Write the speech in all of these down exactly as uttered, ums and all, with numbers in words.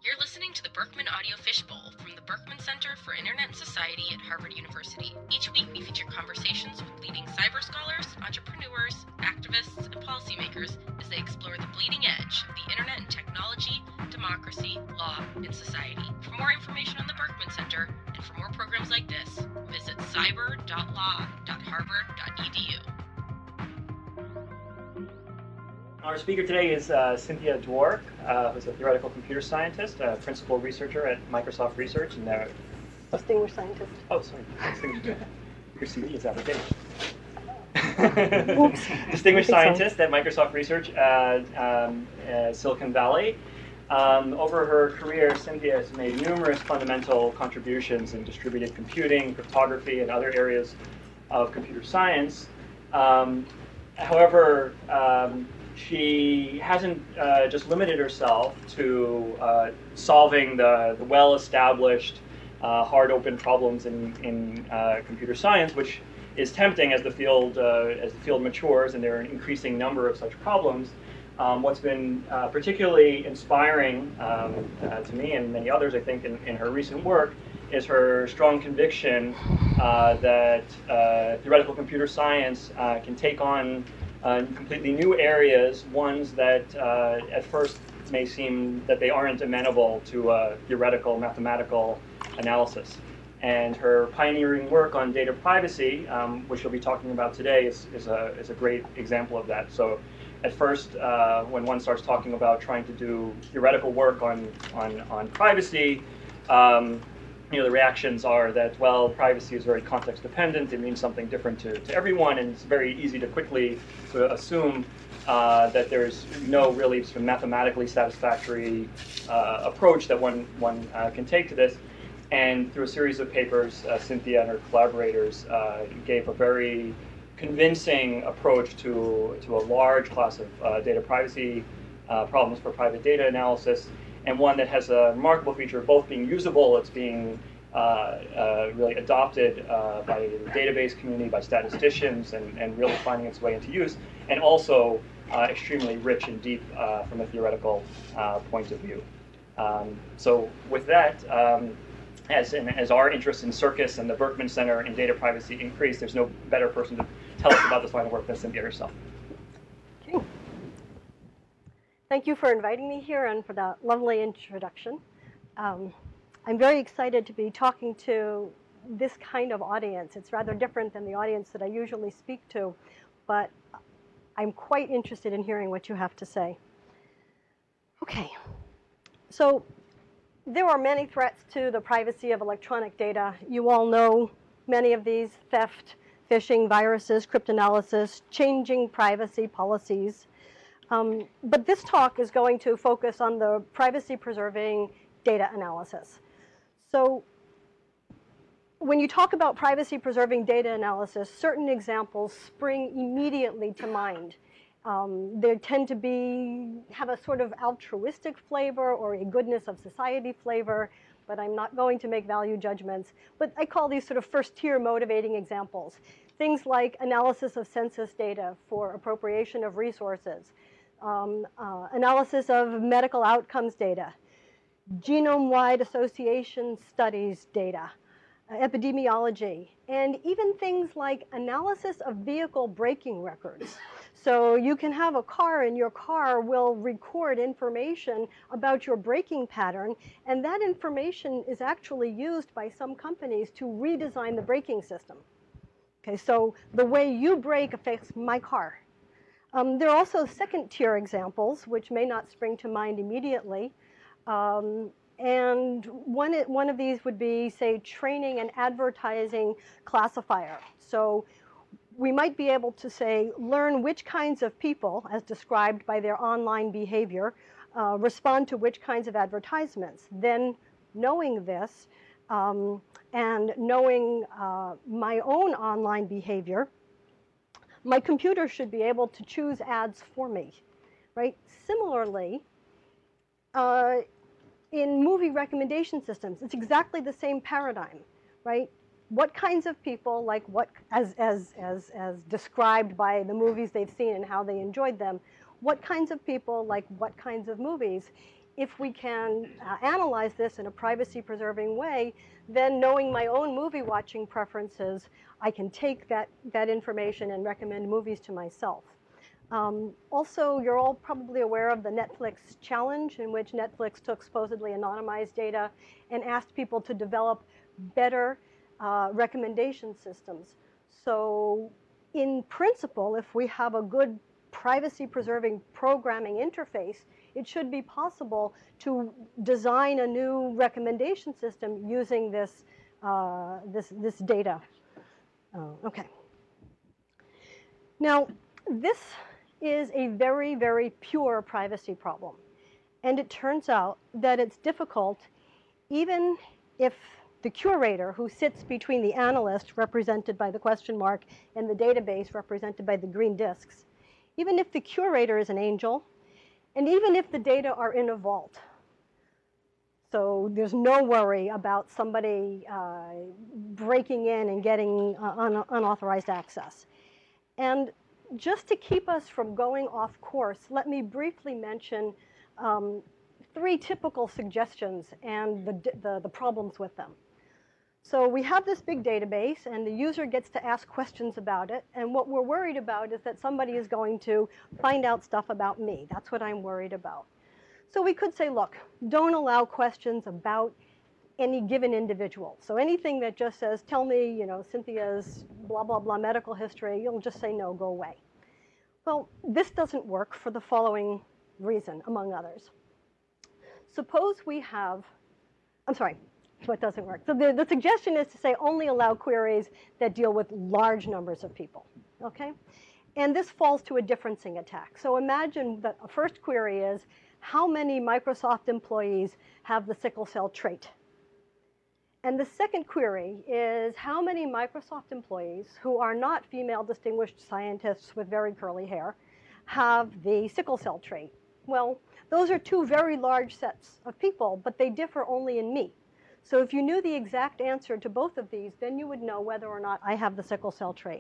You're listening to the Berkman Audio Fishbowl from the Berkman Center for Internet and Society at Harvard University. Each week we feature conversations with leading cyber scholars, entrepreneurs, activists, and policymakers as they explore the bleeding edge of the internet and technology, democracy, law, and society. For more information on the Berkman Center and for more programs like this, visit cyber dot law dot harvard dot e d u. Our speaker today is uh, Cynthia Dwork, uh, who's a theoretical computer scientist, a principal researcher at Microsoft Research. And uh, Distinguished scientist. Oh, sorry. Distinguished. Your C V is out of date. Oops. Distinguished I think so. scientist at Microsoft Research at um, uh, Silicon Valley. Um, over her career, Cynthia has made numerous fundamental contributions in distributed computing, cryptography, and other areas of computer science. Um, however, um, she hasn't uh, just limited herself to uh, solving the, the well-established uh, hard open problems in, in uh, computer science, which is tempting as the field uh, as the field matures and there are an increasing number of such problems. Um, what's been uh, particularly inspiring um, uh, to me and many others, I think, in, in her recent work is her strong conviction uh, that uh, theoretical computer science uh, can take on Uh, completely new areas, ones that uh, at first may seem that they aren't amenable to uh, theoretical mathematical analysis. And her pioneering work on data privacy, um, which she'll be talking about today, is, is, a, is a great example of that. So at first, uh, when one starts talking about trying to do theoretical work on, on, on privacy, um, you know, the reactions are that, well, privacy is very context dependent. It means something different to, to everyone, and it's very easy to quickly sort of assume uh, that there's no really sort of mathematically satisfactory uh, approach that one, one uh, can take to this. And through a series of papers, uh, Cynthia and her collaborators uh, gave a very convincing approach to, to a large class of uh, data privacy uh, problems for private data analysis, and one that has a remarkable feature of both being usable, it's being uh, uh, really adopted uh, by the database community, by statisticians, and, and really finding its way into use, and also uh, extremely rich and deep uh, from a theoretical uh, point of view. Um, so with that, um, as, in, as our interest in Circus and the Berkman Center in data privacy increase, there's no better person to tell us about this line of work than Cynthia herself. Okay. Thank you for inviting me here and for that lovely introduction. Um, I'm very excited to be talking to this kind of audience. It's rather different than the audience that I usually speak to, but I'm quite interested in hearing what you have to say. Okay, so there are many threats to the privacy of electronic data. You all know many of these: theft, phishing, viruses, cryptanalysis, changing privacy policies. Um, but this talk is going to focus on the privacy-preserving data analysis. So when you talk about privacy-preserving data analysis, certain examples spring immediately to mind. Um, they tend to be, have a sort of altruistic flavor or a goodness of society flavor, but I'm not going to make value judgments. But I call these sort of first-tier motivating examples. Things like analysis of census data for appropriation of resources, Um, uh, analysis of medical outcomes data, genome-wide association studies data, uh, epidemiology, and even things like analysis of vehicle braking records. So you can have a car, and your car will record information about your braking pattern, and that information is actually used by some companies to redesign the braking system. Okay, so the way you brake affects my car. Um, there are also second-tier examples, which may not spring to mind immediately. Um, and one, one of these would be, say, training an advertising classifier. So we might be able to, say, learn which kinds of people, as described by their online behavior, uh, respond to which kinds of advertisements. Then, knowing this, um, and knowing uh, my own online behavior, my computer should be able to choose ads for me, right? Similarly, uh, in movie recommendation systems, it's exactly the same paradigm, right? What kinds of people, like what, as, as, as, as described by the movies they've seen and how they enjoyed them, what kinds of people like what kinds of movies? if we can uh, analyze this in a privacy-preserving way, then knowing my own movie-watching preferences, I can take that, that information and recommend movies to myself. Um, also, you're all probably aware of the Netflix challenge, in which Netflix took supposedly anonymized data and asked people to develop better uh, recommendation systems. So in principle, if we have a good privacy-preserving programming interface, it should be possible to design a new recommendation system using this, uh, this, this data. Oh, okay. Now, this is a very, very pure privacy problem. And it turns out that it's difficult, even if the curator who sits between the analyst, represented by the question mark, and the database, represented by the green disks, even if the curator is an angel, and even if the data are in a vault. So there's no worry about somebody uh, breaking in and getting uh, un unauthorized access. And just to keep us from going off course, let me briefly mention um, three typical suggestions and the, the, the problems with them. So we have this big database, and the user gets to ask questions about it. And what we're worried about is that somebody is going to find out stuff about me. That's what I'm worried about. So we could say, look, don't allow questions about any given individual. So anything that just says, tell me, you know, Cynthia's blah, blah, blah medical history, you'll just say, no, go away. Well, this doesn't work for the following reason, among others. Suppose we have, I'm sorry, what doesn't work. So the, the suggestion is to say only allow queries that deal with large numbers of people, okay? And this falls to a differencing attack. So imagine that a first query is, how many Microsoft employees have the sickle cell trait? And the second query is, how many Microsoft employees who are not female distinguished scientists with very curly hair have the sickle cell trait? Well, those are two very large sets of people, but they differ only in me. So if you knew the exact answer to both of these, then you would know whether or not I have the sickle cell trait.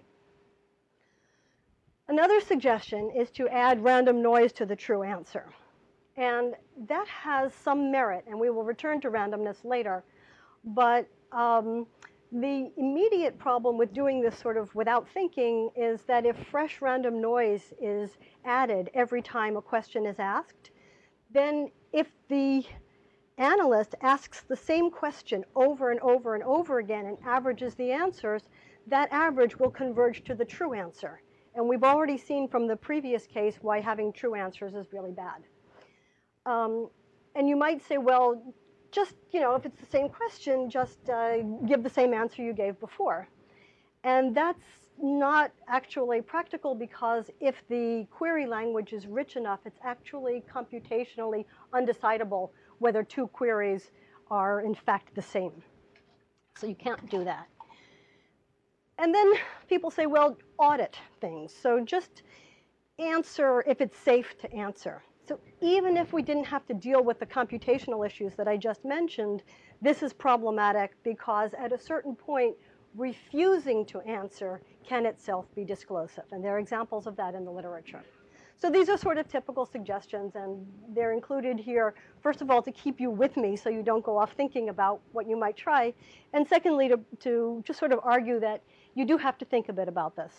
Another suggestion is to add random noise to the true answer. And that has some merit, and we will return to randomness later. But um, the immediate problem with doing this sort of without thinking is that if fresh random noise is added every time a question is asked, then if the analyst asks the same question over and over and over again and averages the answers, that average will converge to the true answer. And we've already seen from the previous case why having true answers is really bad. Um, and you might say, well, just, you know, if it's the same question, just uh, give the same answer you gave before. And that's not actually practical, because if the query language is rich enough, it's actually computationally undecidable whether two queries are in fact the same. So you can't do that. And then people say, well, audit things. So just answer if it's safe to answer. So even if we didn't have to deal with the computational issues that I just mentioned, this is problematic, because at a certain point, refusing to answer can itself be disclosive. And there are examples of that in the literature. So these are sort of typical suggestions, and they're included here, first of all, to keep you with me so you don't go off thinking about what you might try, and secondly, to, to just sort of argue that you do have to think a bit about this.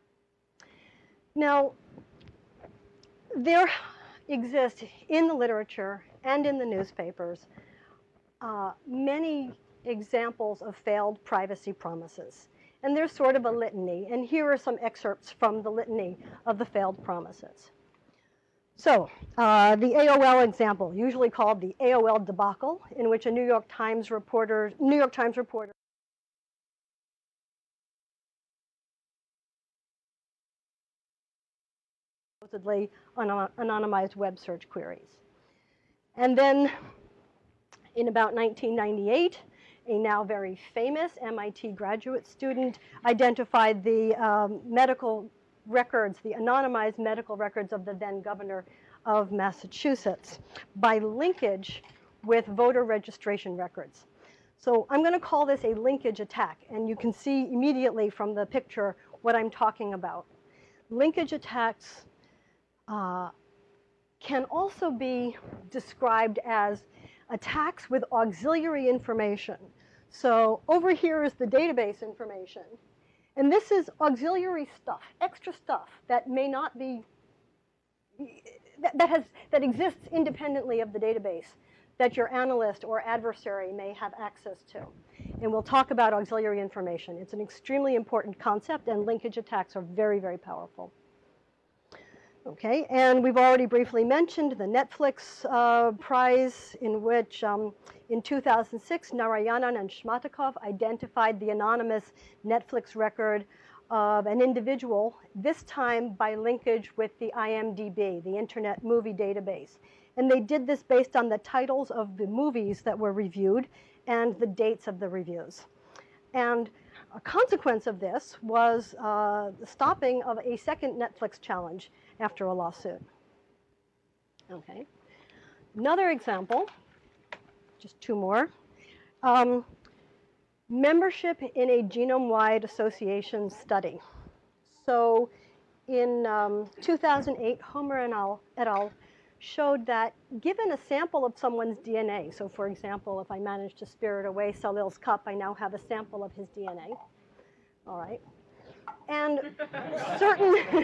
Now, there exist in the literature and in the newspapers uh, many examples of failed privacy promises. And there's sort of a litany, and here are some excerpts from the litany of the failed promises. So, uh, the A O L example, usually called the A O L debacle, in which a New York Times reporter, New York Times reporter supposedly anonymized web search queries. And then, in about nineteen ninety-eight, a now very famous M I T graduate student identified the um, medical records, the anonymized medical records of the then governor of Massachusetts by linkage with voter registration records. So I'm going to call this a linkage attack, and you can see immediately from the picture what I'm talking about. Linkage attacks uh, can also be described as attacks with auxiliary information. So over here is the database information. And this is auxiliary stuff, extra stuff that may not be, that, that, has, that exists independently of the database that your analyst or adversary may have access to. And we'll talk about auxiliary information. It's an extremely important concept, and linkage attacks are very, very powerful. Okay, and we've already briefly mentioned the Netflix uh, prize, in which um, in two thousand six, Narayanan and Shmatakov identified the anonymous Netflix record of an individual, this time by linkage with the I M D B, the Internet Movie Database. And they did this based on the titles of the movies that were reviewed and the dates of the reviews. And a consequence of this was uh, the stopping of a second Netflix challenge after a lawsuit. Okay. Another example, just two more. Um, membership in a genome-wide association study. So in um, two thousand eight, Homer and al, et al. Showed that given a sample of someone's D N A, so for example, if I manage to spirit away Salil's cup, I now have a sample of his D N A. All right. And certain,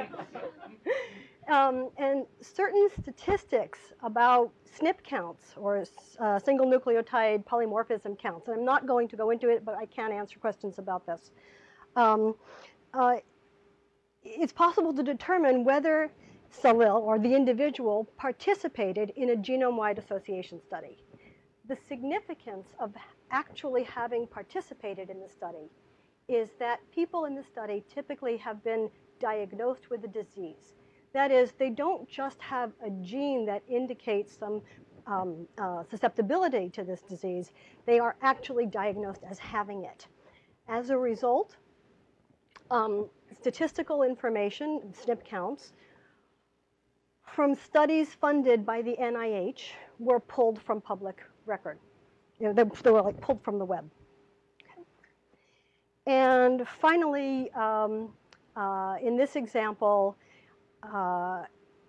um, and certain statistics about S N P counts, or uh, single nucleotide polymorphism counts, and I'm not going to go into it, but I can answer questions about this. Um, uh, it's possible to determine whether Salil, or the individual, participated in a genome-wide association study. The significance of actually having participated in the study is that people in the study typically have been diagnosed with a disease. That is, they don't just have a gene that indicates some um, uh, susceptibility to this disease. They are actually diagnosed as having it. As a result, um, statistical information, S N P counts, from studies funded by the N I H were pulled from public record. You know, they, they were like pulled from the web. Okay. And finally, um, uh, in this example, uh,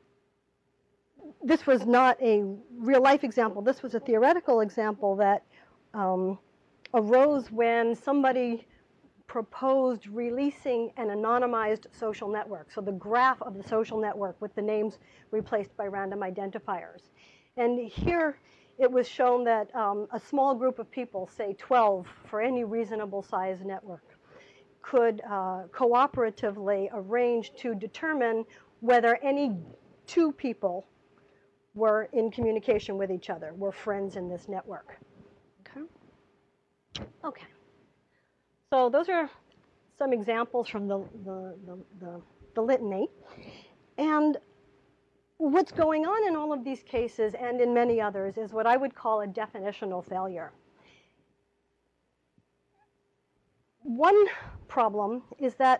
this was not a real life example. This was a theoretical example that um, arose when somebody proposed releasing an anonymized social network. So the graph of the social network with the names replaced by random identifiers. And here it was shown that um, a small group of people, say twelve for any reasonable size network, could uh, cooperatively arrange to determine whether any two people were in communication with each other, were friends in this network. Okay. Okay. So those are some examples from the, the, the, the, the litany. And what's going on in all of these cases and in many others is what I would call a definitional failure. One problem is that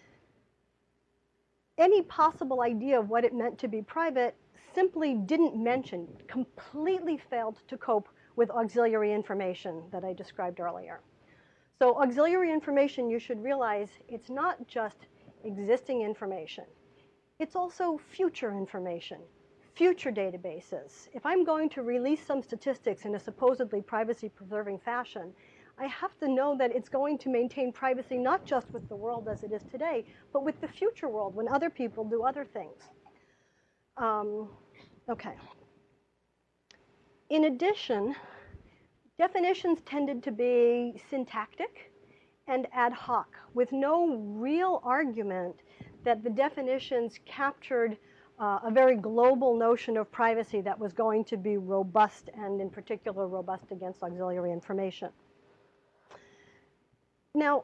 any possible idea of what it meant to be private simply didn't mention, completely failed to cope with auxiliary information that I described earlier. So auxiliary information, you should realize, it's not just existing information. It's also future information, future databases. If I'm going to release some statistics in a supposedly privacy-preserving fashion, I have to know that it's going to maintain privacy not just with the world as it is today, but with the future world when other people do other things. Um, okay. In addition, definitions tended to be syntactic and ad hoc, with no real argument that the definitions captured uh, a very global notion of privacy that was going to be robust, and in particular robust against auxiliary information. Now,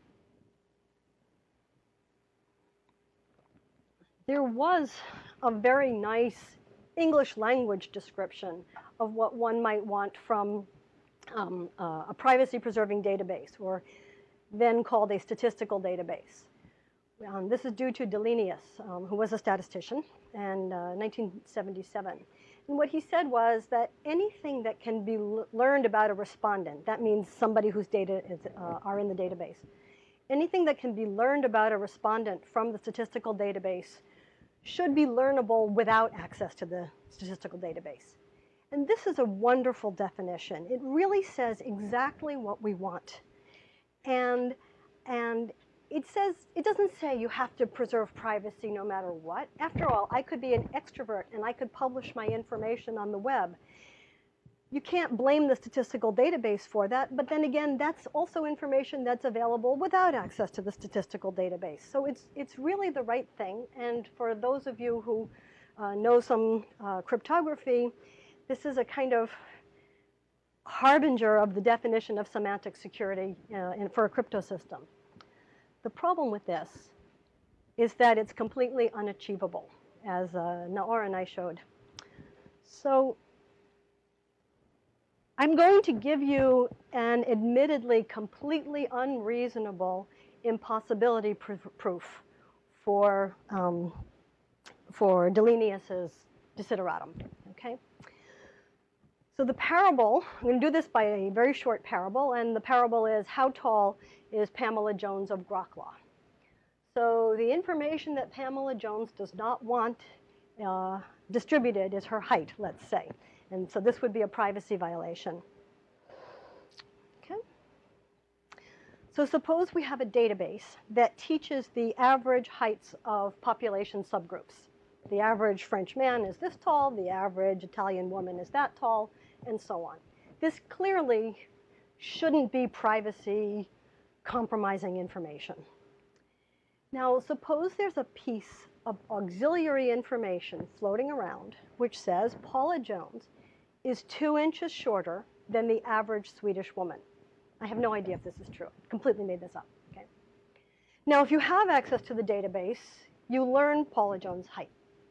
there was a very nice English language description of what one might want from um, uh, a privacy-preserving database, or then called a statistical database. Um, this is due to Delineus, um, who was a statistician, in uh, nineteen seventy-seven. And what he said was that anything that can be learned about a respondent, that means somebody whose data is, uh, are in the database, anything that can be learned about a respondent from the statistical database should be learnable without access to the statistical database. And this is a wonderful definition. It really says exactly what we want. And, and it says, it doesn't say you have to preserve privacy no matter what. After all, I could be an extrovert and I could publish my information on the web. You can't blame the statistical database for that, but then again, that's also information that's available without access to the statistical database. So it's, it's really the right thing. And for those of you who uh, know some uh, cryptography, this is a kind of harbinger of the definition of semantic security uh, in, for a crypto system. The problem with this is that it's completely unachievable, as uh, Naor and I showed. So I'm going to give you an admittedly completely unreasonable impossibility pr proof for, um, for Delineus's desideratum, okay? So the parable, I'm going to do this by a very short parable, and the parable is how tall is Pamela Jones of Groclaw? So the information that Pamela Jones does not want uh, distributed is her height, let's say. And so this would be a privacy violation. Okay. So suppose we have a database that teaches the average heights of population subgroups. The average French man is this tall, the average Italian woman is that tall, and so on. This clearly shouldn't be privacy compromising information. Now, suppose there's a piece of auxiliary information floating around which says Paula Jones is two inches shorter than the average Swedish woman. I have no idea if this is true. I completely made this up. Okay. Now, if you have access to the database, you learn Paula Jones' height.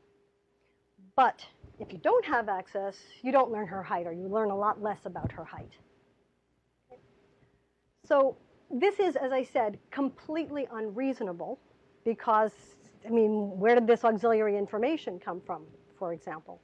But if you don't have access, you don't learn her height, or you learn a lot less about her height. Okay. So this is, as I said, completely unreasonable because, I mean, where did this auxiliary information come from, for example?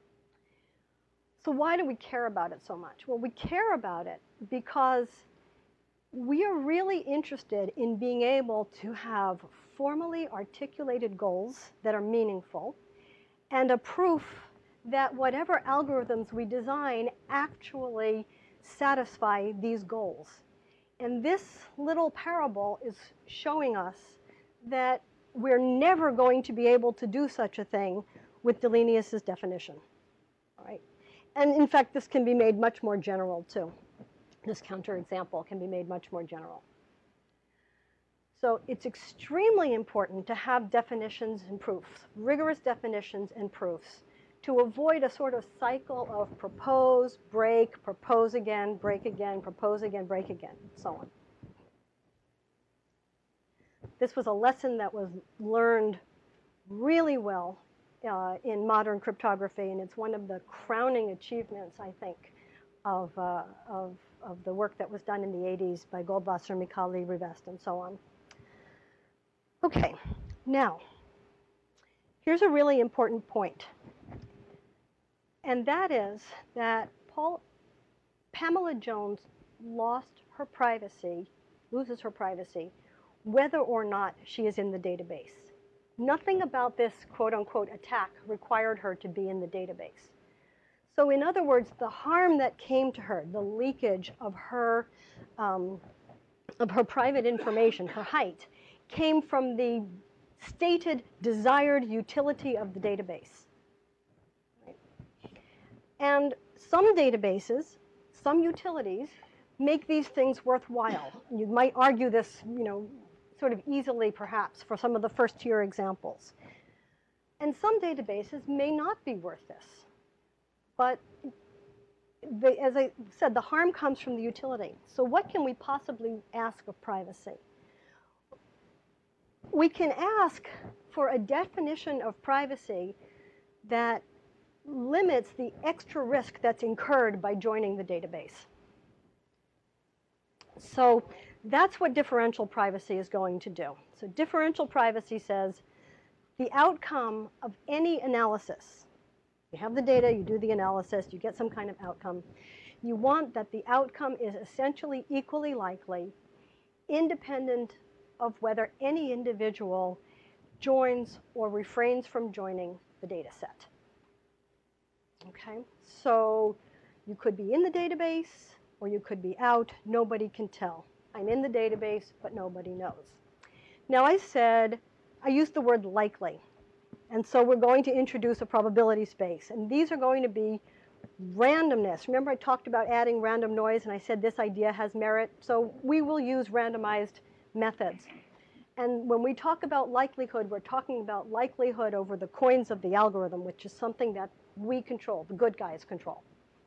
So why do we care about it so much? Well, we care about it because we are really interested in being able to have formally articulated goals that are meaningful and a proof that whatever algorithms we design actually satisfy these goals. And this little parable is showing us that we're never going to be able to do such a thing with Delineus's definition. All right? And in fact, this can be made much more general too. This counterexample can be made much more general. So it's extremely important to have definitions and proofs, rigorous definitions and proofs, to avoid a sort of cycle of propose, break, propose again, break again, propose again, break again, and so on. This was a lesson that was learned really well uh, in modern cryptography, and it's one of the crowning achievements, I think, of, uh, of, of the work that was done in the eighties by Goldwasser, Micali, Rivest, and so on. Okay, now, here's a really important point. And that is that Paul, Pamela Jones lost her privacy, loses her privacy, whether or not she is in the database. Nothing about this quote-unquote attack required her to be in the database. So in other words, the harm that came to her, the leakage of her, um, of her private information, her height, came from the stated desired utility of the database. Right? And some databases, some utilities, make these things worthwhile. You might argue this, you know, sort of easily perhaps for some of the first tier examples. And some databases may not be worth this. But the, as I said, the harm comes from the utility. So what can we possibly ask of privacy? We can ask for a definition of privacy that limits the extra risk that's incurred by joining the database. So that's what differential privacy is going to do. So differential privacy says the outcome of any analysis, you have the data, you do the analysis, you get some kind of outcome. You want that the outcome is essentially equally likely, independent of whether any individual joins or refrains from joining the data set. Okay, so you could be in the database or you could be out. Nobody can tell. I'm in the database, but nobody knows. Now I said, I used the word likely. And so we're going to introduce a probability space. And these are going to be randomness. Remember I talked about adding random noise and I said this idea has merit. So we will use randomized methods. And when we talk about likelihood, we're talking about likelihood over the coins of the algorithm, which is something that we control, the good guys control.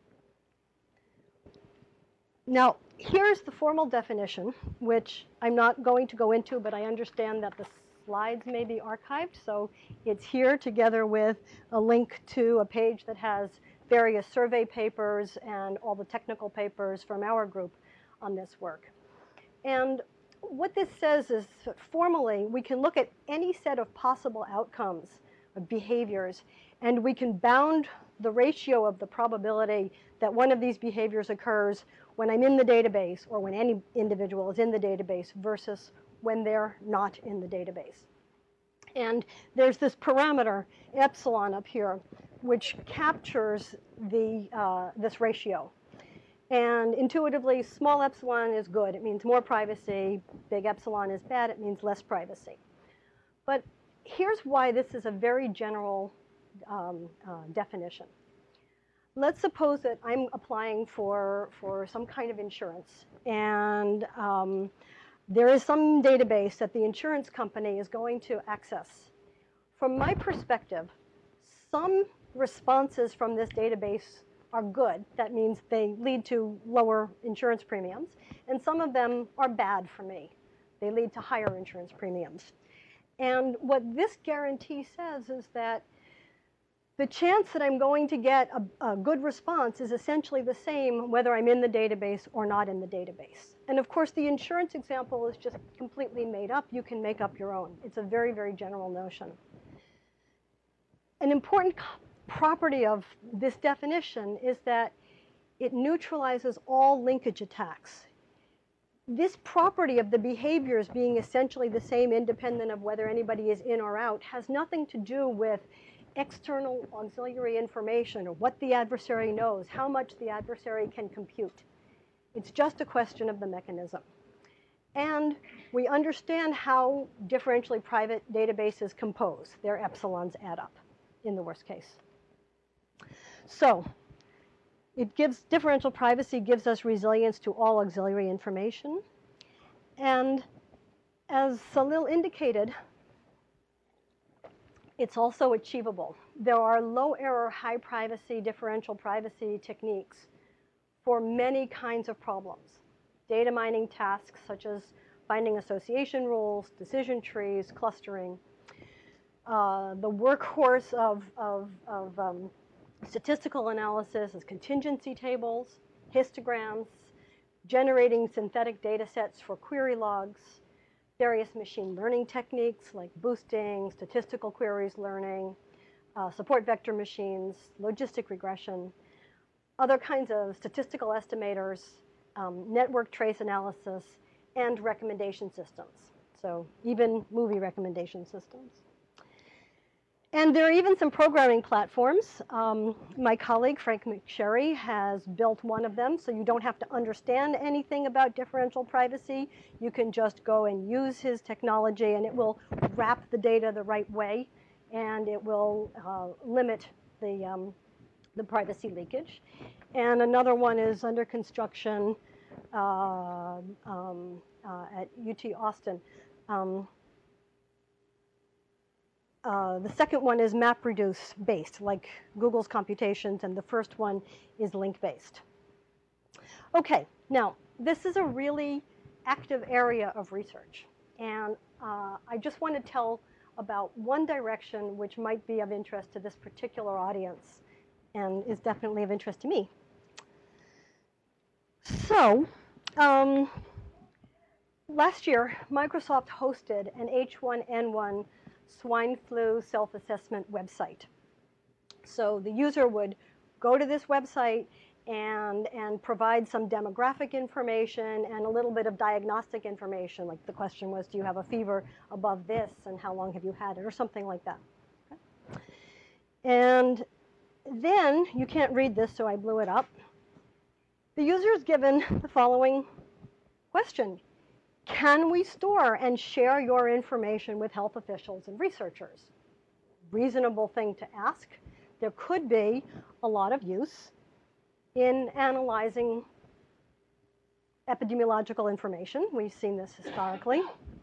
Now, here's the formal definition, which I'm not going to go into, but I understand that the slides may be archived, so it's here together with a link to a page that has various survey papers and all the technical papers from our group on this work. And what this says is that formally, we can look at any set of possible outcomes of behaviors, and we can bound the ratio of the probability that one of these behaviors occurs when I'm in the database or when any individual is in the database versus when they're not in the database. And there's this parameter, epsilon up here, which captures the, uh, this ratio. And intuitively, small epsilon is good. It means more privacy. Big epsilon is bad. It means less privacy. But here's why this is a very general um, uh, definition. Let's suppose that I'm applying for, for some kind of insurance, and um, there is some database that the insurance company is going to access. From my perspective, some responses from this database are good. That means they lead to lower insurance premiums, and some of them are bad for me. They lead to higher insurance premiums. And what this guarantee says is that the chance that I'm going to get a, a good response is essentially the same whether I'm in the database or not in the database. And of course, the insurance example is just completely made up. You can make up your own. It's a very, very general notion. An important property of this definition is that it neutralizes all linkage attacks. This property of the behaviors being essentially the same independent of whether anybody is in or out has nothing to do with external auxiliary information or what the adversary knows, how much the adversary can compute. It's just a question of the mechanism. And we understand how differentially private databases compose. Their epsilons add up in the worst case. So it gives, differential privacy gives us resilience to all auxiliary information. And as Salil indicated, it's also achievable. There are low error, high privacy, differential privacy techniques for many kinds of problems. Data mining tasks such as finding association rules, decision trees, clustering. Uh, the workhorse of, of, of um, statistical analysis is contingency tables, histograms, generating synthetic data sets for query logs, various machine learning techniques like boosting, statistical queries learning, uh, support vector machines, logistic regression, other kinds of statistical estimators, um, network trace analysis, and recommendation systems. So even movie recommendation systems. And there are even some programming platforms. Um, my colleague, Frank McSherry, has built one of them, so you don't have to understand anything about differential privacy. You can just go and use his technology, and it will wrap the data the right way, and it will uh, limit the, um, the privacy leakage. And another one is under construction uh, um, uh, at U T Austin. Um, Uh, the second one is MapReduce based, like Google's computations, and the first one is link based. Okay, now this is a really active area of research, and uh, I just want to tell about one direction which might be of interest to this particular audience and is definitely of interest to me. So, um, last year, Microsoft hosted an H one N one swine flu self-assessment website. So the user would go to this website and, and provide some demographic information and a little bit of diagnostic information. Like the question was, do you have a fever above this, and how long have you had it, or something like that. Okay. And then, you can't read this, so I blew it up. The user is given the following question. Can we store and share your information with health officials and researchers? Reasonable thing to ask. There could be a lot of use in analyzing epidemiological information. We've seen this historically.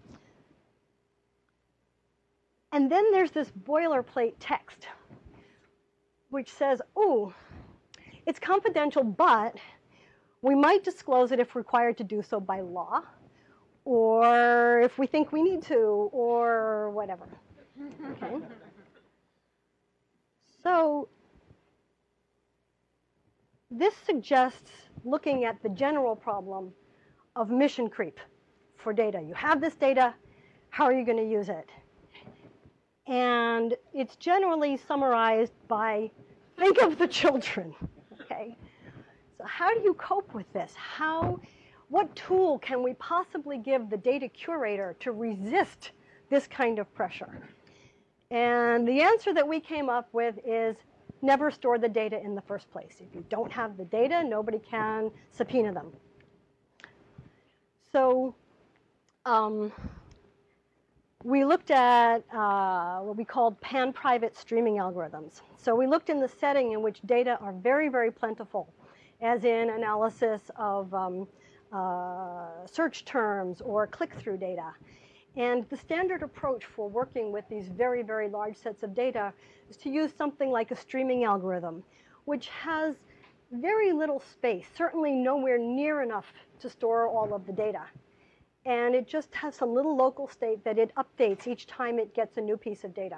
And then there's this boilerplate text, which says, oh, it's confidential, but we might disclose it if required to do so by law, or if we think we need to, or whatever. Okay. So this suggests looking at the general problem of mission creep for data. You have this data, how are you going to use it? And it's generally summarized by, think of the children, okay? So how do you cope with this? How, what tool can we possibly give the data curator to resist this kind of pressure? And the answer that we came up with is never store the data in the first place. If you don't have the data, nobody can subpoena them. So um, we looked at uh, what we called pan-private streaming algorithms. So we looked in the setting in which data are very, very plentiful, as in analysis of um, uh, search terms or click-through data. And the standard approach for working with these very, very large sets of data is to use something like a streaming algorithm, which has very little space, certainly nowhere near enough to store all of the data. And it just has some little local state that it updates each time it gets a new piece of data.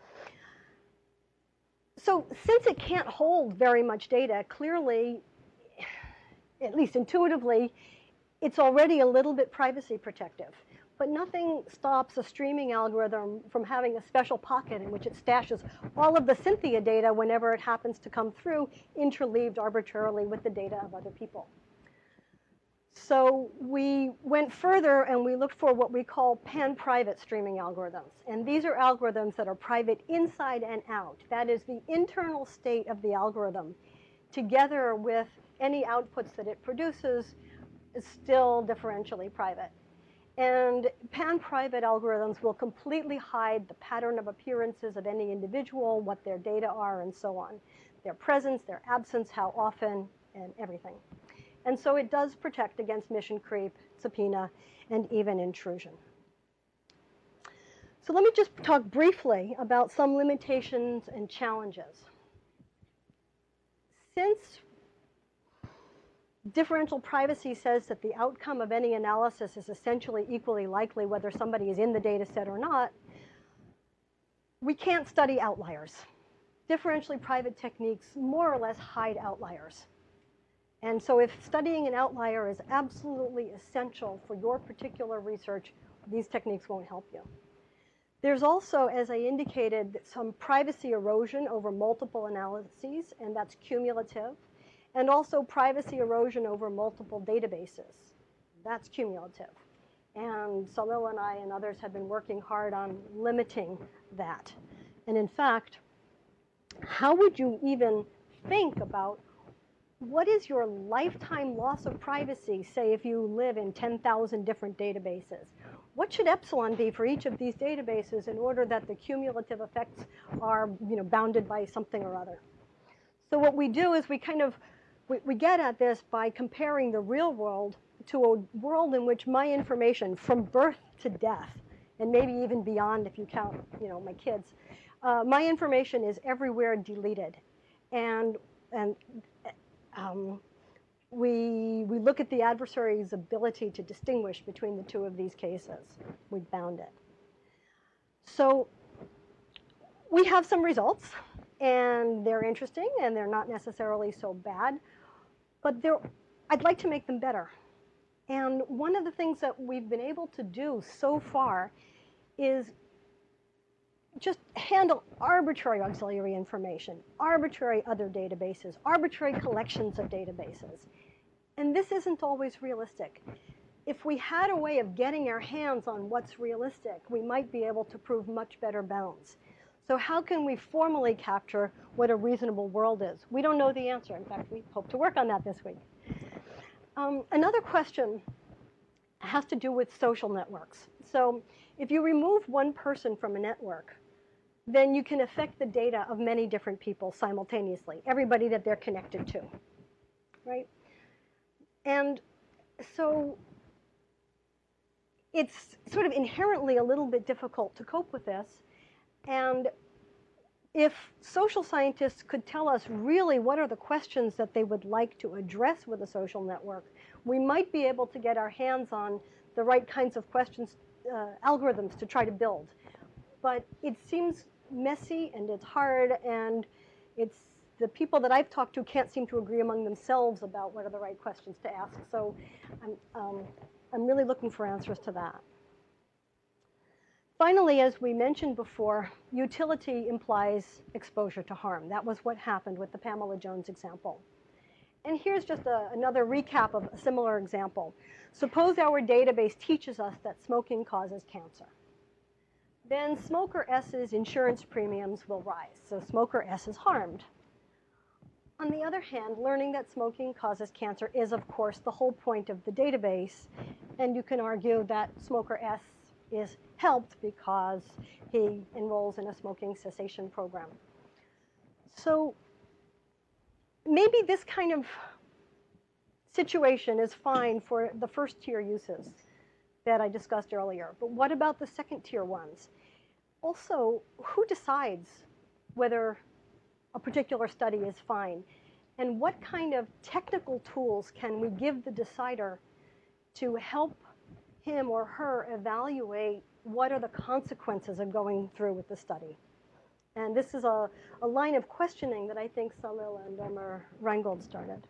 So since it can't hold very much data, clearly, at least intuitively, it's already a little bit privacy protective. But nothing stops a streaming algorithm from having a special pocket in which it stashes all of the Cynthia data whenever it happens to come through, interleaved arbitrarily with the data of other people. So we went further and we looked for what we call pan-private streaming algorithms. And these are algorithms that are private inside and out. That is, the internal state of the algorithm, together with any outputs that it produces, is still differentially private. And pan-private algorithms will completely hide the pattern of appearances of any individual, what their data are, and so on. Their presence, their absence, how often, and everything. And so it does protect against mission creep, subpoena, and even intrusion. So let me just talk briefly about some limitations and challenges. Since differential privacy says that the outcome of any analysis is essentially equally likely whether somebody is in the data set or not, we can't study outliers. Differentially private techniques more or less hide outliers. And so if studying an outlier is absolutely essential for your particular research, these techniques won't help you. There's also, as I indicated, some privacy erosion over multiple analyses, and that's cumulative. And also privacy erosion over multiple databases. That's cumulative. And Salil and I and others have been working hard on limiting that. And in fact, how would you even think about what is your lifetime loss of privacy, say if you live in ten thousand different databases? What should epsilon be for each of these databases in order that the cumulative effects are, you know, bounded by something or other? So what we do is we kind of, we, we get at this by comparing the real world to a world in which my information from birth to death, and maybe even beyond if you count, you know, my kids, uh, my information is everywhere deleted. And, and um, we, we look at the adversary's ability to distinguish between the two of these cases. We bound it. So we have some results, and they're interesting, and they're not necessarily so bad, but they're, I'd like to make them better. And one of the things that we've been able to do so far is just handle arbitrary auxiliary information, arbitrary other databases, arbitrary collections of databases. And this isn't always realistic. If we had a way of getting our hands on what's realistic, we might be able to prove much better bounds. So how can we formally capture what a reasonable world is? We don't know the answer. In fact, we hope to work on that this week. Um, another question has to do with social networks. So if you remove one person from a network, then you can affect the data of many different people simultaneously, everybody that they're connected to, right? And so it's sort of inherently a little bit difficult to cope with this. And if social scientists could tell us really what are the questions that they would like to address with a social network, we might be able to get our hands on the right kinds of questions, uh, algorithms to try to build. But it seems messy and it's hard, and it's the people that I've talked to can't seem to agree among themselves about what are the right questions to ask. So I'm, um, I'm really looking for answers to that. Finally, as we mentioned before, utility implies exposure to harm. That was what happened with the Pamela Jones example. And here's just a, another recap of a similar example. Suppose our database teaches us that smoking causes cancer. Then smoker S's insurance premiums will rise, so smoker S is harmed. On the other hand, learning that smoking causes cancer is, of course, the whole point of the database, and you can argue that smoker S is helped because he enrolls in a smoking cessation program. So maybe this kind of situation is fine for the first tier uses that I discussed earlier, but what about the second tier ones? Also, who decides whether a particular study is fine? And what kind of technical tools can we give the decider to help him or her evaluate what are the consequences of going through with the study? And this is a, a line of questioning that I think Salil and Omer Reingold started.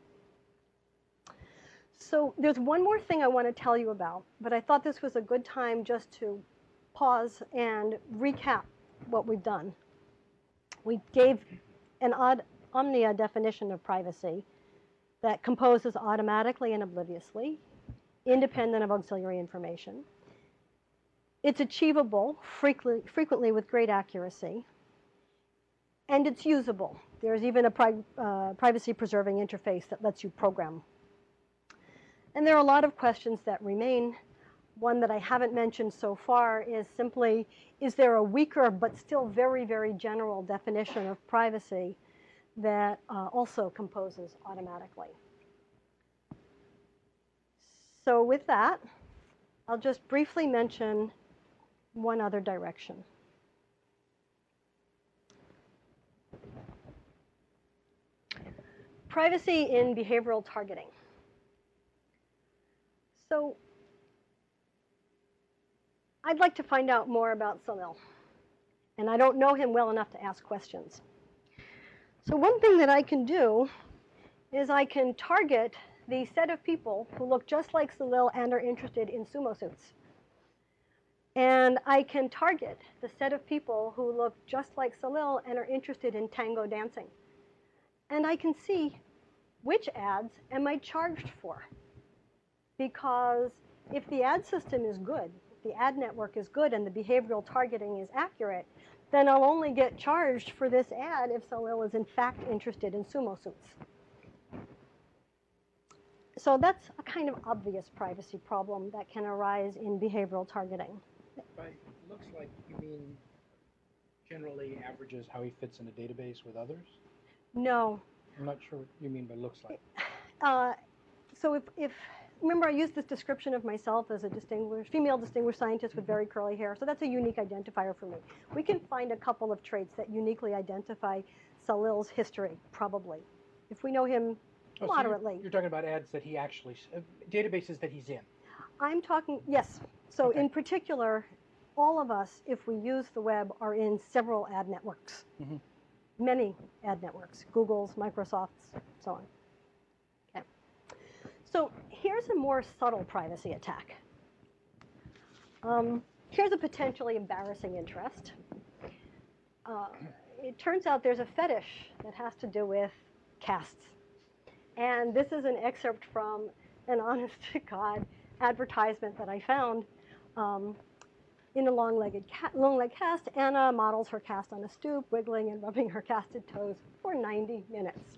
So there's one more thing I want to tell you about, but I thought this was a good time just to pause and recap what we've done. We gave an odd omnia definition of privacy that composes automatically and obliviously, independent of auxiliary information. It's achievable frequently, frequently with great accuracy, and it's usable. There's even a pri uh, privacy-preserving interface that lets you program. And there are a lot of questions that remain. One that I haven't mentioned so far is simply, is there a weaker but still very, very general definition of privacy that uh, also composes automatically? So with that, I'll just briefly mention one other direction. Privacy in behavioral targeting. So I'd like to find out more about Salil, and I don't know him well enough to ask questions. So one thing that I can do is I can target the set of people who look just like Salil and are interested in sumo suits. And I can target the set of people who look just like Salil and are interested in tango dancing. And I can see which ads am I charged for. Because if the ad system is good, if the ad network is good and the behavioral targeting is accurate, then I'll only get charged for this ad if Salil is in fact interested in sumo suits. So that's a kind of obvious privacy problem that can arise in behavioral targeting. By looks like you mean generally averages how he fits in a database with others? No. I'm not sure what you mean by looks like. Uh, so if, if, remember I used this description of myself as a distinguished, female distinguished scientist with very curly hair, so that's a unique identifier for me. We can find a couple of traits that uniquely identify Salil's history, probably, if we know him Oh, moderately. So you're, you're talking about ads that he actually, uh, databases that he's in. I'm talking, yes. So Okay. in particular, all of us, if we use the web, are in several ad networks. Mm-hmm. Many ad networks, Google's, Microsoft's, so on. Okay. So here's a more subtle privacy attack. Um, here's a potentially embarrassing interest. uh, it turns out there's a fetish that has to do with castes. And this is an excerpt from an honest-to-God advertisement that I found. Um, in a long-legged cat, long-legged cast, Anna models her cast on a stoop, wiggling and rubbing her casted toes for ninety minutes.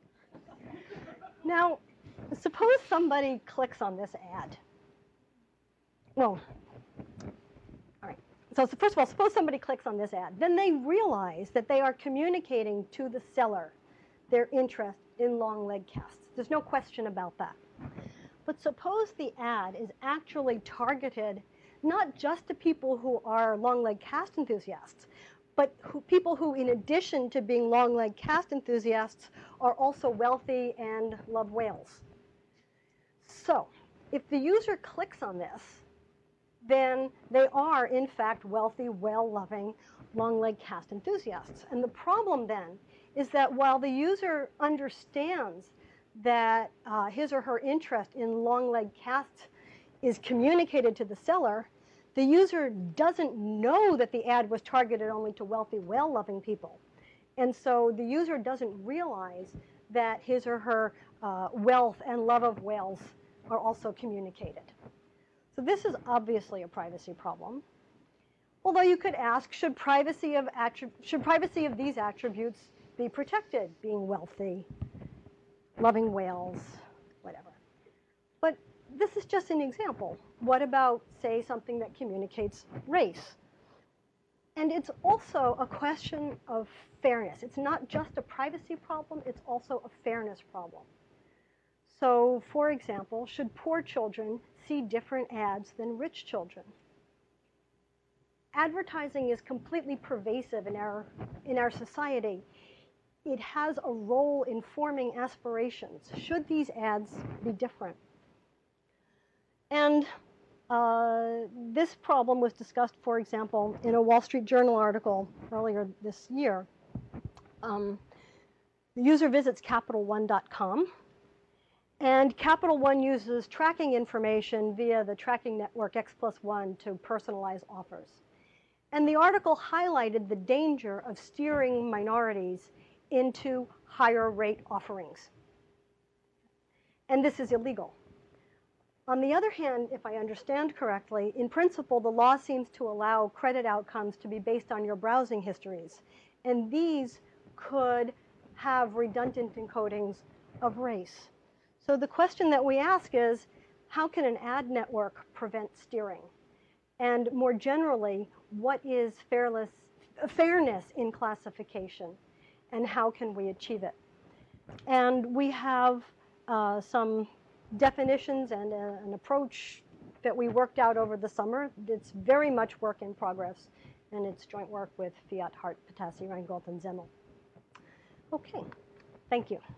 Now, suppose somebody clicks on this ad. Well, all right. So, so first of all, suppose somebody clicks on this ad. Then they realize that they are communicating to the seller their interest in long-leg casts. There's no question about that. But suppose the ad is actually targeted not just to people who are long-leg cast enthusiasts, but who, people who, in addition to being long-leg cast enthusiasts, are also wealthy and love whales. So, if the user clicks on this, then they are, in fact, wealthy, whale-loving, long-leg cast enthusiasts. And the problem then is that while the user understands that uh, his or her interest in long-leg casts is communicated to the seller, the user doesn't know that the ad was targeted only to wealthy, whale-loving people. And so the user doesn't realize that his or her uh, wealth and love of whales are also communicated. So this is obviously a privacy problem. Although you could ask, should privacy of, should privacy of these attributes be protected, being wealthy, loving whales, whatever? But this is just an example. What about, say, something that communicates race? And it's also a question of fairness. It's not just a privacy problem, it's also a fairness problem. So, for example, should poor children see different ads than rich children? Advertising is completely pervasive in our, in our society. It has a role in forming aspirations. Should these ads be different? And uh, this problem was discussed, for example, in a Wall Street Journal article earlier this year. Um, the user visits Capital One dot com, and Capital One uses tracking information via the tracking network X plus one to personalize offers. And the article highlighted the danger of steering minorities into higher rate offerings. And this is illegal. On the other hand, if I understand correctly, in principle, the law seems to allow credit outcomes to be based on your browsing histories. And these could have redundant encodings of race. So the question that we ask is, how can an ad network prevent steering? And more generally, what is fairness, fairness in classification? And how can we achieve it? And we have uh, some definitions and a, an approach that we worked out over the summer. It's very much work in progress, and it's joint work with Fiat, Hart, Patassi, Reingold, and Zemmel. Okay, thank you.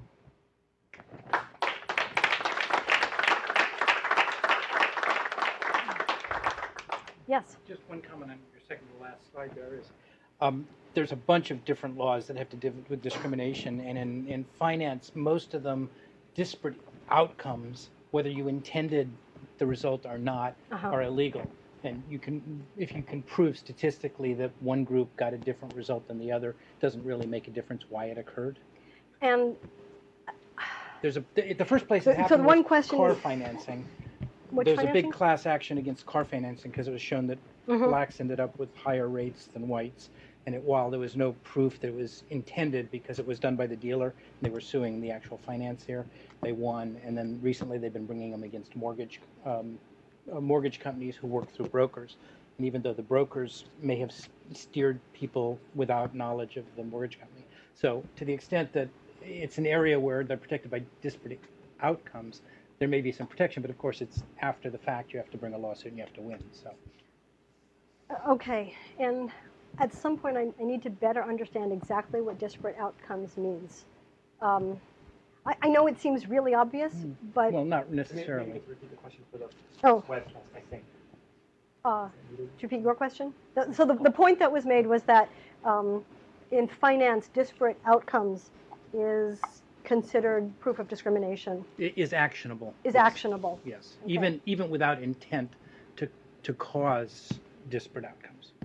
Yes? Just one comment on your second to last slide there is, um, there's a bunch of different laws that have to do with discrimination, and in, in finance, most of them, disparate outcomes, whether you intended the result or not, uh-huh. are illegal. And you can, if you can prove statistically that one group got a different result than the other, it doesn't really make a difference why it occurred. And there's a the, the first place so, it happened so one was question car is, financing. Which There's financing? a big class action against car financing because it was shown that mm-hmm. blacks ended up with higher rates than whites. And it, while there was no proof that it was intended because it was done by the dealer, and they were suing the actual financier, they won. And then recently they've been bringing them against mortgage um, uh, mortgage companies who work through brokers. And even though the brokers may have steered people without knowledge of the mortgage company. So to the extent that it's an area where they're protected by disparate outcomes, there may be some protection, but of course it's after the fact. You have to bring a lawsuit and you have to win. So. Okay, and at some point I, I need to better understand exactly what disparate outcomes means. Um, I, I know it seems really obvious, mm. but... Well, not necessarily. Maybe repeat the question for the oh. webcast, I think. Uh, to repeat your question? So the, the point that was made was that um, in finance, disparate outcomes is considered proof of discrimination. It is actionable. Is yes. actionable. Yes, okay. even even without intent to to cause disparate outcomes.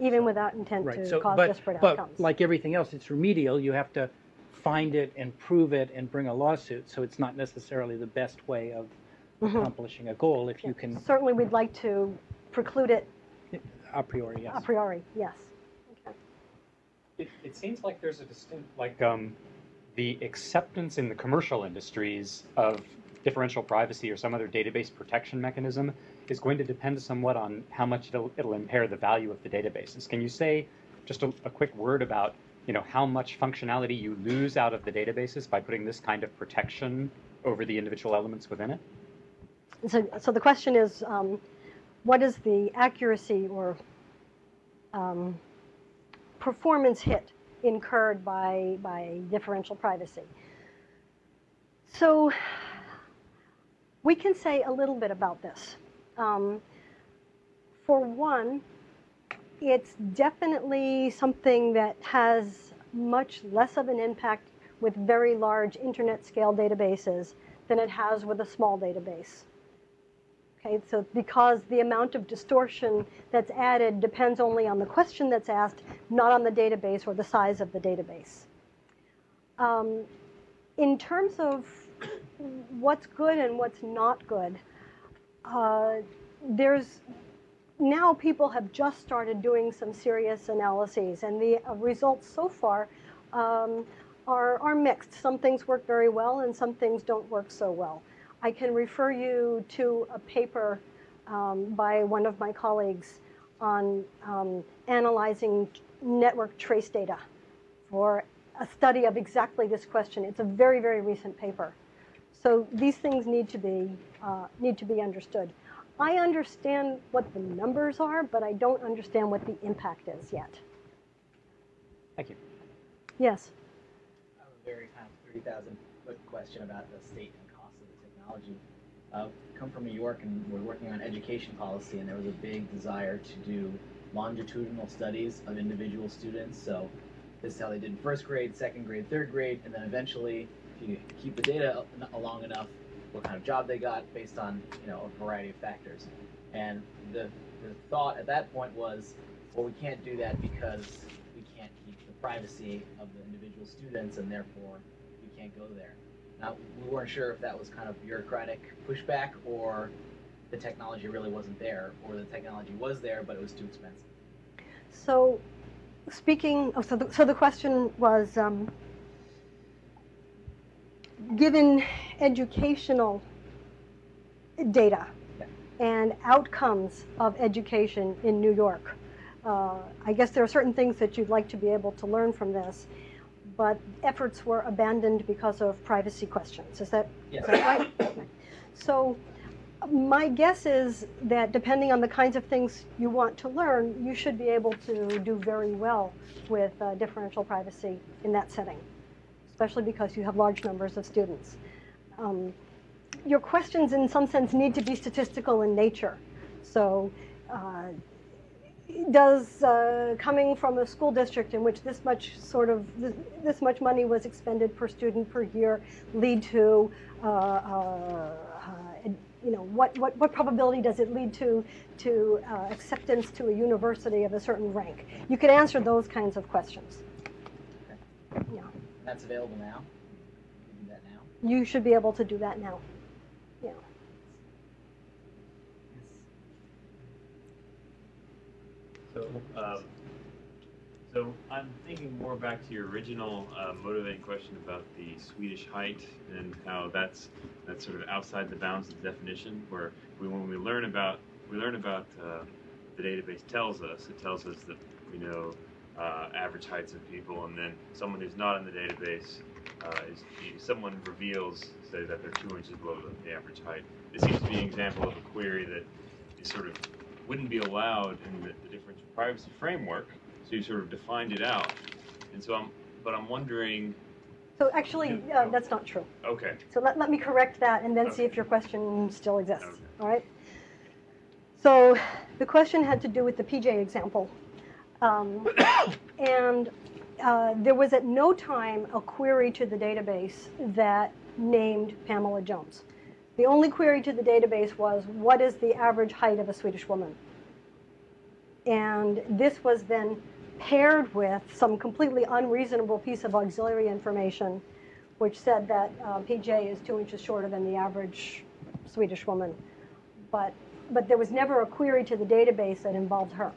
even without intent Right. to So, cause but, disparate but outcomes. like everything else, it's remedial. You have to find it and prove it and bring a lawsuit. So it's not necessarily the best way of Mhm. accomplishing a goal if Yeah. you can Certainly, we'd like to preclude it a priori. Yes. a priori. Yes. Okay. It, it seems like there's a distinct, like um, the acceptance in the commercial industries of differential privacy or some other database protection mechanism is going to depend somewhat on how much it'll, it'll impair the value of the databases. Can you say just a, a quick word about, you know, how much functionality you lose out of the databases by putting this kind of protection over the individual elements within it? So, so the question is, um, what is the accuracy or um, performance hit incurred by, by differential privacy? So we can say a little bit about this. Um, for one, it's definitely something that has much less of an impact with very large internet scale databases than it has with a small database. Okay, so because the amount of distortion that's added depends only on the question that's asked, not on the database or the size of the database. Um, in terms of what's good and what's not good, uh, there's now people have just started doing some serious analyses, and the uh, results so far um, are, are mixed. Some things work very well, and some things don't work so well. I can refer you to a paper um, by one of my colleagues on um, analyzing network trace data for a study of exactly this question. It's a very, very recent paper. So these things need to be, uh, need to be understood. I understand what the numbers are, but I don't understand what the impact is yet. Thank you. Yes? I have a very kind of thirty thousand foot question about the state and cost of the technology. Uh, I come from New York, and we're working on education policy, and there was a big desire to do longitudinal studies of individual students. So this is how they did in first grade, second grade, third grade, and then eventually, if you keep the data along enough, what kind of job they got based on, you know, a variety of factors. And the, the thought at that point was, well, we can't do that because we can't keep the privacy of the individual students, and therefore we can't go there. Now, we weren't sure if that was kind of bureaucratic pushback, or the technology really wasn't there, or the technology was there, but it was too expensive. So speaking, oh, so, the, so the question was, um, given educational data and outcomes of education in New York, uh, I guess there are certain things that you'd like to be able to learn from this, but efforts were abandoned because of privacy questions. Is that, Yes. is that right? Okay. So my guess is that depending on the kinds of things you want to learn, you should be able to do very well with uh, differential privacy in that setting, especially because you have large numbers of students. Um, your questions, in some sense, need to be statistical in nature. So uh, does uh, coming from a school district in which this much sort of, this, this much money was expended per student per year lead to, uh, uh, uh, you know, what, what, what probability does it lead to, to uh, acceptance to a university of a certain rank? You can answer those kinds of questions. Okay. Yeah. That's available now? You can do that now? You should be able to do that now. Yeah. So, um, so I'm thinking more back to your original uh, motivating question about the Swedish height and how that's that's sort of outside the bounds of the definition. Where we, when we learn about we learn about uh, the database tells us, it tells us that we know uh, average heights of people, and then someone who's not in the database uh, is someone reveals, say, that they're two inches below the, the average height. This seems to be an example of a query that is sort of wouldn't be allowed in the, the differential privacy framework, so you sort of defined it out. And so I'm, but I'm wondering. So actually, uh, that's not true. Okay. So let, let me correct that and then Okay. see if your question still exists. Okay. All right. So the question had to do with the P J example. Um, and uh, there was at no time a query to the database that named Pamela Jones. The only query to the database was, what is the average height of a Swedish woman? And this was then paired with some completely unreasonable piece of auxiliary information, which said that uh, P J is two inches shorter than the average Swedish woman. But, but there was never a query to the database that involved her.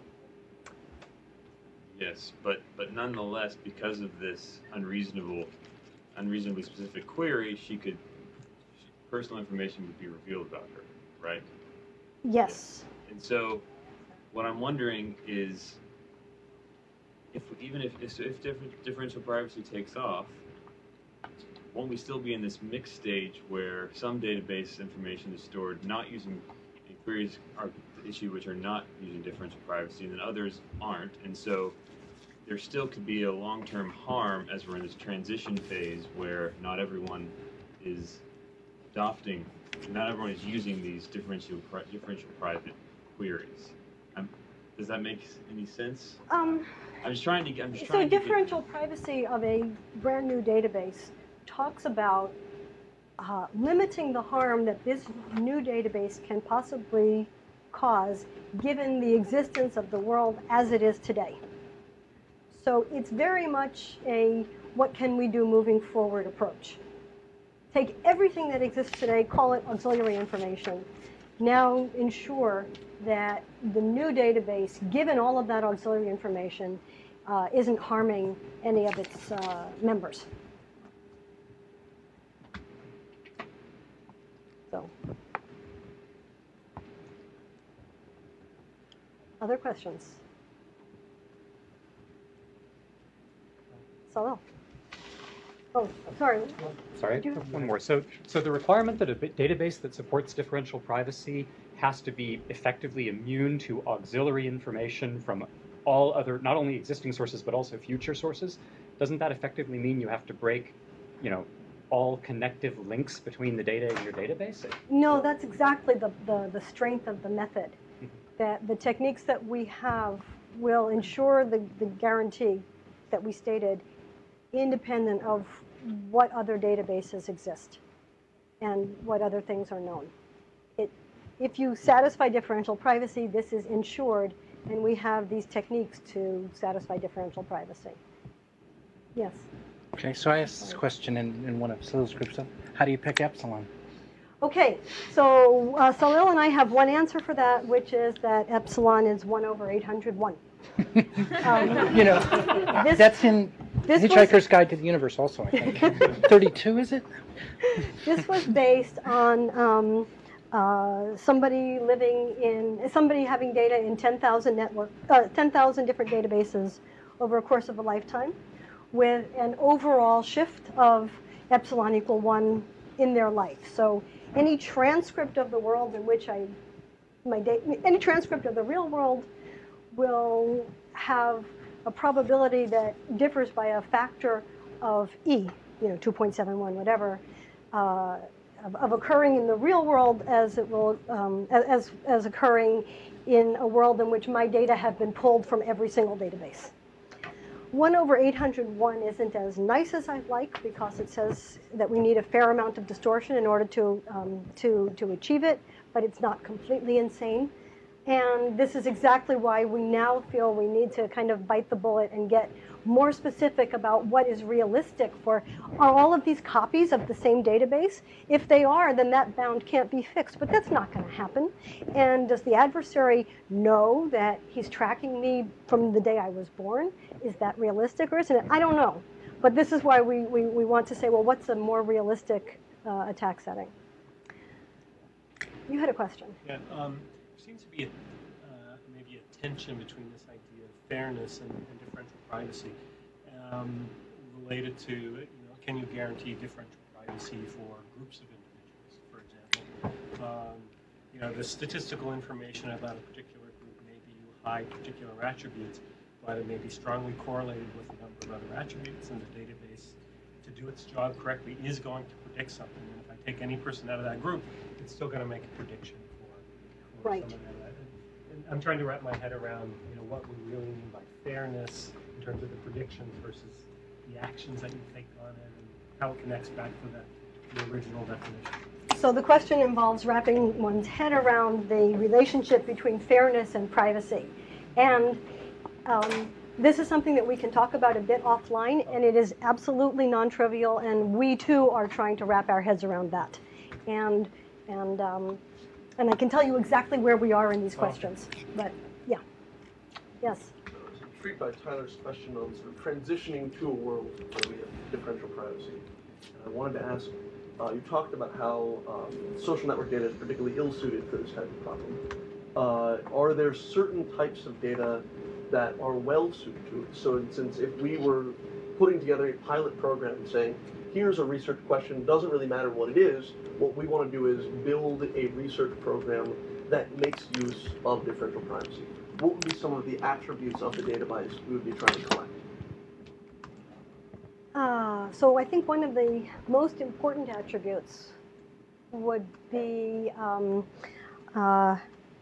Yes, but, but nonetheless, because of this unreasonable, unreasonably specific query, she could, personal information would be revealed about her, right? Yes. Yeah. And so, what I'm wondering is, if even if if, if different, differential privacy takes off, won't we still be in this mixed stage where some database information is stored not using queries are issued which are not using differential privacy, and then others aren't, and so there still could be a long-term harm as we're in this transition phase where not everyone is adopting, not everyone is using these differential differential private queries. Um, does that make any sense? Um, I'm just trying to. I'm just so trying to differential get... privacy of a brand new database talks about uh, limiting the harm that this new database can possibly cause given the existence of the world as it is today. So it's very much a what can we do moving forward approach. Take everything that exists today, call it auxiliary information. Now ensure that the new database, given all of that auxiliary information, uh, isn't harming any of its uh, members. So, other questions? Salil. Oh, sorry. Sorry, Do you- one more. So, so the requirement that a bit- database that supports differential privacy has to be effectively immune to auxiliary information from all other, not only existing sources, but also future sources. Doesn't that effectively mean you have to break, you know, all connective links between the data in your database? No, that's exactly the, the, the strength of the method. That the techniques that we have will ensure the, the guarantee that we stated independent of what other databases exist and what other things are known. It, if you satisfy differential privacy, this is ensured, and we have these techniques to satisfy differential privacy. Yes? Okay, so I asked this question in, in one of Salil's groups. So how do you pick epsilon? Okay, so uh, Salil and I have one answer for that, which is that epsilon is one over eight hundred one. um, You know, this, that's in this Hitchhiker's was, Guide to the Universe also, I think. thirty-two, is it? This was based on um, uh, somebody living in, somebody having data in ten thousand network, uh, ten thousand different databases over a course of a lifetime, with an overall shift of epsilon equal one in their life. So any transcript of the world in which I, my data, any transcript of the real world will have a probability that differs by a factor of E, you know, two point seven one, whatever, uh, of, of occurring in the real world as it will, um, as, as occurring in a world in which my data have been pulled from every single database. one over eight hundred one isn't as nice as I'd like because it says that we need a fair amount of distortion in order to, um, to, to achieve it, but it's not completely insane. And this is exactly why we now feel we need to kind of bite the bullet and get more specific about what is realistic for, are all of these copies of the same database? If they are, then that bound can't be fixed, but that's not going to happen. And does the adversary know that he's tracking me from the day I was born? Is that realistic or isn't it? I don't know. But this is why we, we, we want to say, well, what's a more realistic uh, attack setting? You had a question. Yeah, um, there seems to be a, uh, maybe a tension between this idea of fairness and, and differential privacy um, related to, you know, can you guarantee differential privacy for groups of individuals, for example? Um, you know, the statistical information about a particular group, maybe you hide particular attributes, but it may be strongly correlated with a number of other attributes, and the database, to do its job correctly, is going to predict something. And if I take any person out of that group, it's still going to make a prediction for, for Right. someone out of that. And, and I'm trying to wrap my head around, you know, what we really mean by fairness in terms of the predictions versus the actions that you take on it, and how it connects back to the, the original definition. So the question involves wrapping one's head around the relationship between fairness and privacy. And um, this is something that we can talk about a bit offline, and it is absolutely non-trivial, and we too are trying to wrap our heads around that. And, and, um, and I can tell you exactly where we are in these questions, but yeah. Yes? I was intrigued by Tyler's question on sort of transitioning to a world where we have differential privacy. And I wanted to ask, uh, you talked about how um, social network data is particularly ill-suited for this type of problem. Uh, are there certain types of data that are well suited to it? So, since if we were putting together a pilot program saying, here's a research question, doesn't really matter what it is, what we want to do is build a research program that makes use of differential privacy. What would be some of the attributes of the database we would be trying to collect? Uh, so I think one of the most important attributes would be um, uh,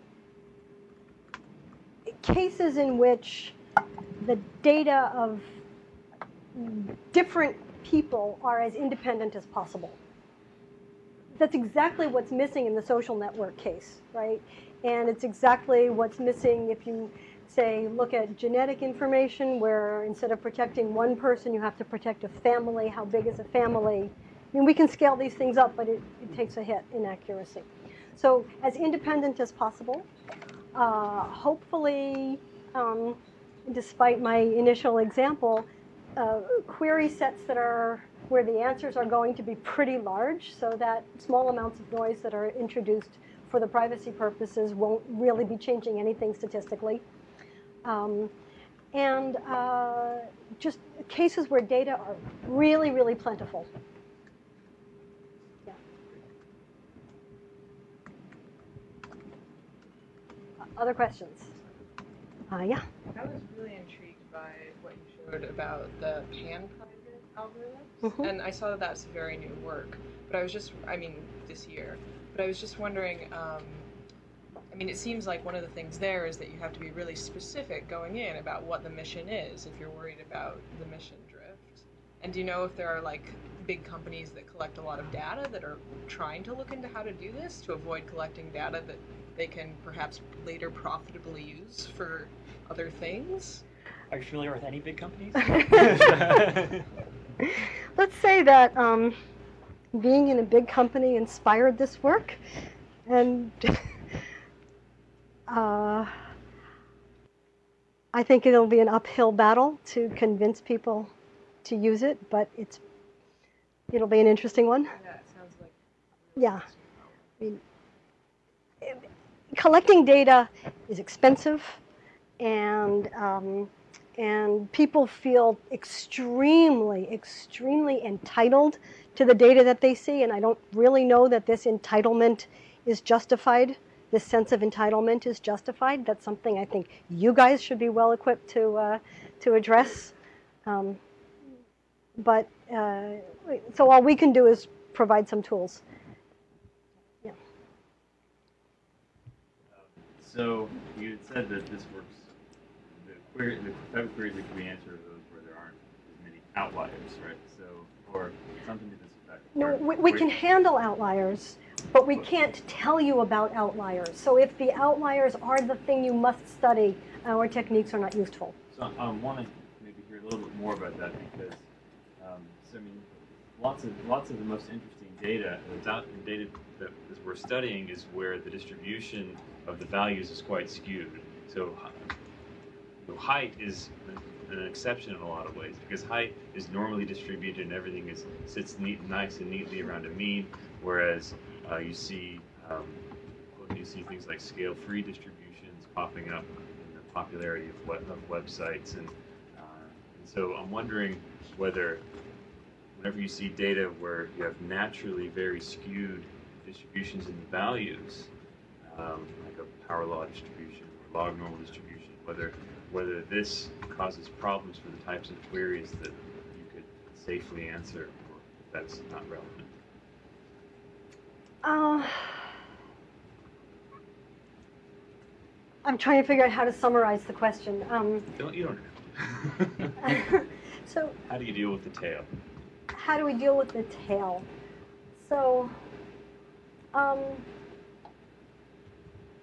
cases in which the data of different people are as independent as possible. That's exactly what's missing in the social network case, right? And it's exactly what's missing if you, say, look at genetic information, where instead of protecting one person, you have to protect a family. How big is a family? I mean, we can scale these things up, but it, it takes a hit in accuracy. So as independent as possible. Uh, hopefully, um, despite my initial example, uh, query sets that are where the answers are going to be pretty large, so that small amounts of noise that are introduced for the privacy purposes won't really be changing anything statistically. Um, and uh, just cases where data are really, really plentiful. Yeah. Other questions? Uh, yeah. I was really intrigued by what you showed about the pan-private algorithms, Mm-hmm. and I saw that that's very new work. But I was just, I mean, this year. But I was just wondering. Um, I mean, it seems like one of the things there is that you have to be really specific going in about what the mission is if you're worried about the mission drift. And do you know if there are like big companies that collect a lot of data that are trying to look into how to do this to avoid collecting data that they can perhaps later profitably use for other things? Are you familiar with any big companies? Let's say that um, being in a big company inspired this work, and uh, I think it'll be an uphill battle to convince people to use it, but it's it'll be an interesting one. Yeah, it sounds like. Yeah, I mean, collecting data is expensive, and um, and people feel extremely, extremely entitled to the data that they see, and I don't really know that this entitlement is justified. This sense of entitlement is justified. That's something I think you guys should be well equipped to uh, to address. Um, but uh, so all we can do is provide some tools. Yeah. So you had said that this works. The query, the type of queries that can be answered are those where there aren't as many outliers, right? So, or something to this effect. No, Or- we, we or- can handle outliers, but we can't tell you about outliers. So if the outliers are the thing you must study, our techniques are not useful. So I um, want to maybe hear a little bit more about that because, um, so I mean, lots of lots of the most interesting data that's out in data that we're studying is where the distribution of the values is quite skewed. So, so height is an exception in a lot of ways because height is normally distributed and everything is sits neat, nice and neatly around a mean, whereas uh, you see um, you see things like scale-free distributions popping up in the popularity of, web, of websites, and, uh, and so I'm wondering whether whenever you see data where you have naturally very skewed distributions in the values, um, like a power law distribution or log normal distribution, whether whether this causes problems for the types of queries that you could safely answer, or if that's not relevant. Uh, I'm trying to figure out how to summarize the question. Um, Don't you don't know. so How do you deal with the tail? how do we deal with the tail? So, um,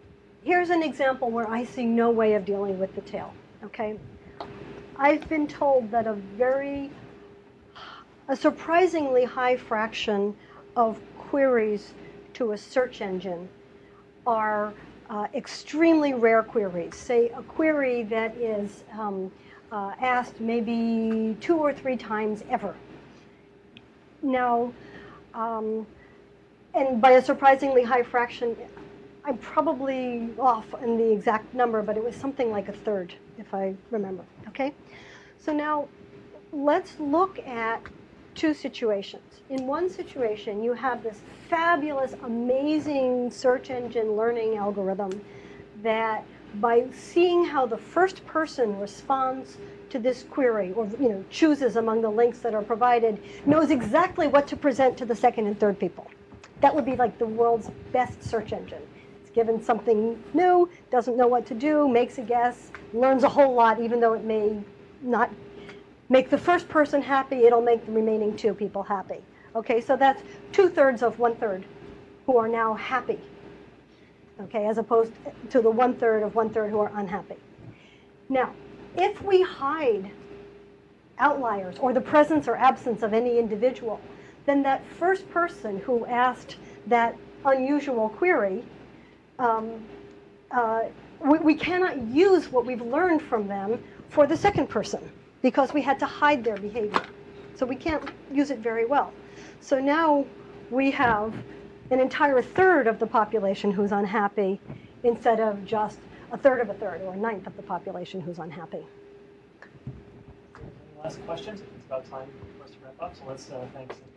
here's an example where I see no way of dealing with the tail, okay? I've been told that a very, a surprisingly high fraction of queries to a search engine are uh, extremely rare queries. Say a query that is um, uh, asked maybe two or three times ever. Now, um, and by a surprisingly high fraction, I'm probably off in the exact number, but it was something like a third, if I remember, okay? So now, let's look at two situations. In one situation, you have this fabulous, amazing search engine learning algorithm that by seeing how the first person responds to this query, or you know, chooses among the links that are provided, knows exactly what to present to the second and third people. That would be like the world's best search engine. It's given something new, doesn't know what to do, makes a guess, learns a whole lot, even though it may not make the first person happy, it'll make the remaining two people happy. Okay, so that's two-thirds of one-third who are now happy, okay, as opposed to the one-third of one-third who are unhappy. Now, if we hide outliers or the presence or absence of any individual, then that first person who asked that unusual query, um, uh, we, we cannot use what we've learned from them for the second person because we had to hide their behavior. So we can't use it very well. So now we have an entire third of the population who's unhappy instead of just a third of a third or a ninth of the population who's unhappy. Any last questions? It's about time for us to wrap up, so let's uh, thank